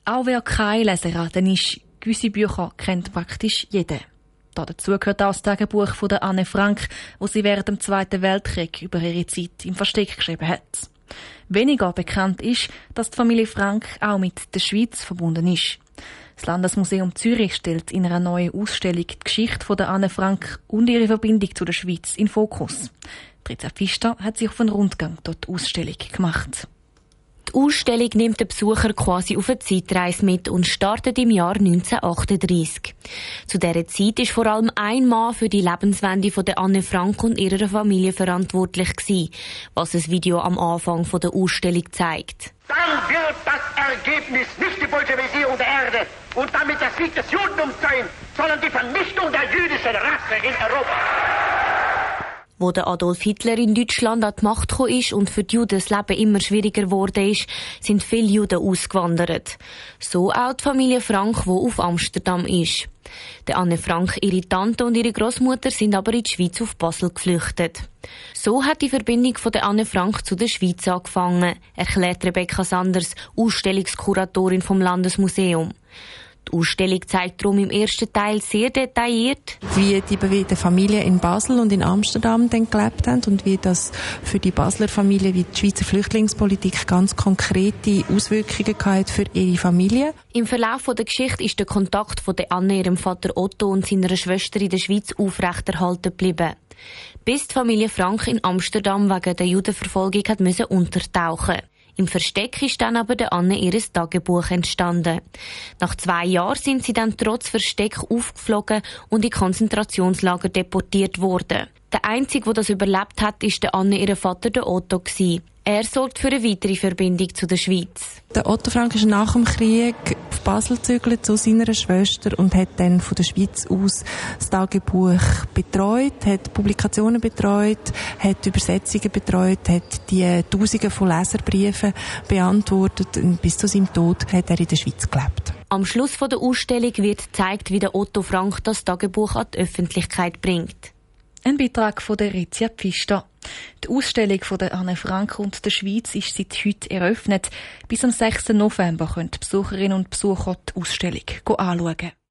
Auch wer kein Leseratte ist, gewisse Bücher kennt praktisch jeder. Dazu gehört auch das Tagebuch von der Anne Frank, wo sie während dem Zweiten Weltkrieg über ihre Zeit im Versteck geschrieben hat. Weniger bekannt ist, dass die Familie Frank auch mit der Schweiz verbunden ist. Das Landesmuseum Zürich stellt in einer neuen Ausstellung die Geschichte von der Anne Frank und ihre Verbindung zu der Schweiz in Fokus. Tritza Pfister hat sich auf einen Rundgang durch die Ausstellung gemacht. Die Ausstellung nimmt den Besucher quasi auf eine Zeitreise mit und startet im Jahr 1938. Zu dieser Zeit ist vor allem ein Mann für die Lebenswende von der Anne Frank und ihrer Familie verantwortlich gewesen, was das Video am Anfang der Ausstellung zeigt. Dann wird das Ergebnis nicht die Bolschewisierung der Erde und damit der Sieg des Judentums sein, sondern die Vernichtung der jüdischen Rasse in Europa. Wo der Adolf Hitler in Deutschland an die Macht gekommen ist und für die Juden das Leben immer schwieriger geworden ist, sind viele Juden ausgewandert. So auch die Familie Frank, die auf Amsterdam ist. Der Anne Frank, ihre Tante und ihre Großmutter sind aber in die Schweiz auf Basel geflüchtet. So hat die Verbindung von der Anne Frank zu der Schweiz angefangen, erklärt Rebecca Sanders, Ausstellungskuratorin vom Landesmuseum. Die Ausstellung zeigt darum im ersten Teil sehr detailliert, wie die bewegten Familien in Basel und in Amsterdam dann gelebt haben und wie das für die Basler Familie, wie die Schweizer Flüchtlingspolitik ganz konkrete Auswirkungen hat für ihre Familie. Im Verlauf der Geschichte ist der Kontakt von der Anne, ihrem Vater Otto und seiner Schwester in der Schweiz aufrechterhalten geblieben. Bis die Familie Frank in Amsterdam wegen der Judenverfolgung hat müssen untertauchen. Im Versteck ist dann aber der Anne ihres Tagebuch entstanden. Nach 2 Jahren sind sie dann trotz Versteck aufgeflogen und in Konzentrationslager deportiert worden. Der Einzige, der das überlebt hat, ist der Anne ihr Vater, der Otto, gewesen. Er sorgt für eine weitere Verbindung zu der Schweiz. Der Otto Frank ist nach dem Krieg auf Basel gezügelt zu seiner Schwester und hat dann von der Schweiz aus das Tagebuch betreut, hat Publikationen betreut, hat Übersetzungen betreut, hat die Tausende von Leserbriefen beantwortet und bis zu seinem Tod hat er in der Schweiz gelebt. Am Schluss der Ausstellung wird gezeigt, wie der Otto Frank das Tagebuch an die Öffentlichkeit bringt. Ein Beitrag von der Rizia Pfister. Die Ausstellung von der Anne Frank und der Schweiz ist seit heute eröffnet. Bis am 6. November können die Besucherinnen und Besucher die Ausstellung anschauen.